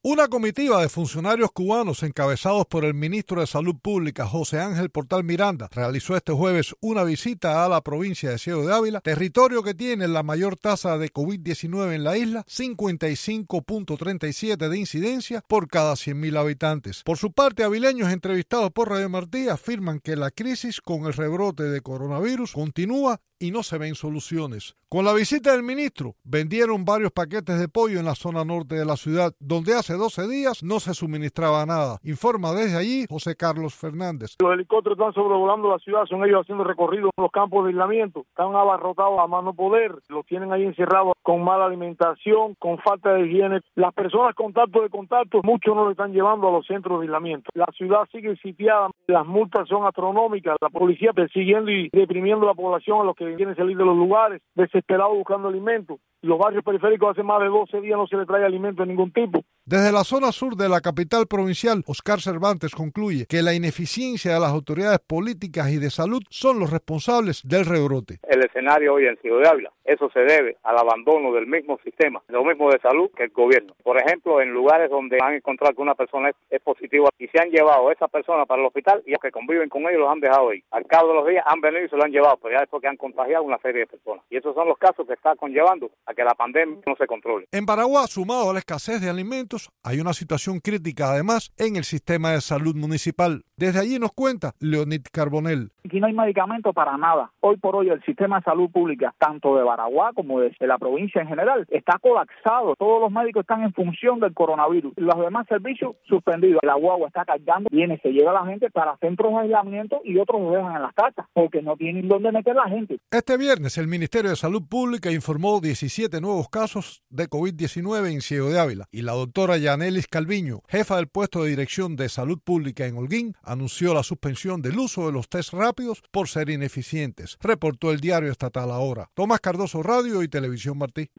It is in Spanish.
Una comitiva de funcionarios cubanos encabezados por el ministro de Salud Pública, José Ángel Portal Miranda, realizó este jueves una visita a la provincia de Ciego de Ávila, territorio que tiene la mayor tasa de COVID-19 en la isla, 55.37 de incidencia por cada 100.000 habitantes. Por su parte, avileños entrevistados por Radio Martí afirman que la crisis con el rebrote de coronavirus continúa y no se ven soluciones. Con la visita del ministro, vendieron varios paquetes de pollo en la zona norte de la ciudad, donde hace 12 días no se suministraba nada. Informa desde allí José Carlos Fernández. Los helicópteros están sobrevolando la ciudad, son ellos haciendo recorridos en los campos de aislamiento. Están abarrotados a más no poder, los tienen ahí encerrados con mala alimentación, con falta de higiene. Las personas contacto, muchos no le están llevando a los centros de aislamiento. La ciudad sigue sitiada, las multas son astronómicas, la policía persiguiendo y reprimiendo a la población a los que quieren salir de los lugares, desesperados buscando alimentos. Los barrios periféricos hace más de 12 días no se les trae alimento de ningún tipo. Desde la zona sur de la capital provincial, Oscar Cervantes concluye que la ineficiencia de las autoridades políticas y de salud son los responsables del rebrote. El escenario hoy en Ciego de Ávila, eso se debe al abandono del mismo sistema, lo mismo de salud que el gobierno. Por ejemplo, en lugares donde han encontrado que una persona es positiva y se han llevado a esa persona para el hospital y los que conviven con ellos los han dejado ahí. Al cabo de los días han venido y se lo han llevado, pero ya después que han contagiado una serie de personas. Y esos son los casos que está conllevando a que la pandemia no se controle. En Baraguá, sumado a la escasez de alimentos, hay una situación crítica además en el sistema de salud municipal. Desde allí nos cuenta Leonid Carbonell. Aquí no hay medicamento para nada. Hoy por hoy el sistema de salud pública, tanto de Baraguá como de la provincia en general, está colapsado. Todos los médicos están en función del coronavirus. Los demás servicios suspendidos. La guagua está cargando, viene, se lleva a la gente para centros de aislamiento y otros los dejan en las casas porque no tienen dónde meter la gente. Este viernes el Ministerio de Salud Pública informó 17 nuevos casos de COVID-19 en Ciego de Ávila y la doctora Yanelis Calviño, jefa del puesto de Dirección de Salud Pública en Holguín, anunció la suspensión del uso de los test rápidos por ser ineficientes, reportó el diario estatal Ahora. Tomás Cardoso, Radio y Televisión Martí.